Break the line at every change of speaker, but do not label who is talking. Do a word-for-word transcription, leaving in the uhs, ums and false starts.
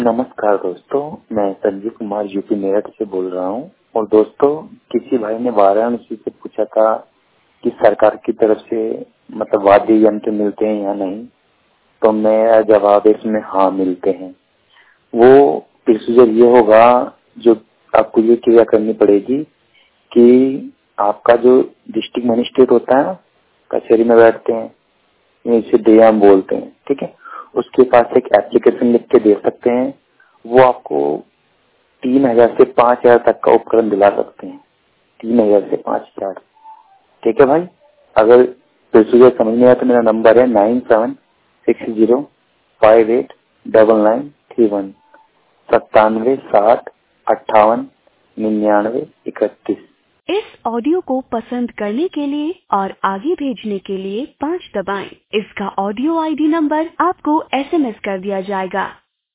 नमस्कार दोस्तों, मैं संजीव कुमार यूपी मेरठ से बोल रहा हूँ। और दोस्तों, किसी भाई ने वाराणसी से पूछा था कि सरकार की तरफ से मतलब वाद्य यंत्र मिलते हैं या नहीं, तो मेरा जवाब इसमें हाँ मिलते हैं। वो प्रोसीजर ये होगा, जो आपको ये क्रिया करनी पड़ेगी कि आपका जो डिस्ट्रिक्ट मजिस्ट्रेट होता है ना, कचहरी में बैठते हैं, इसे डीएम बोलते हैं, ठीक है। उसके पास एक एप्लीकेशन लिख के दे सकते हैं। वो आपको तीन हजार से पांच हजार तक का उपकरण दिला सकते हैं। तीन हजार से पांच हजार, ठीक है भाई। अगर प्रोसीजर समझ में आया तो मेरा नंबर है nine seven six zero five eight double nine three one, सत्तानवे साठ अट्ठावन निन्यानवे इकतीस।
इस ऑडियो को पसंद करने के लिए और आगे भेजने के लिए पाँच दबाएं। इसका ऑडियो आईडी नंबर आपको एसएमएस कर दिया जाएगा।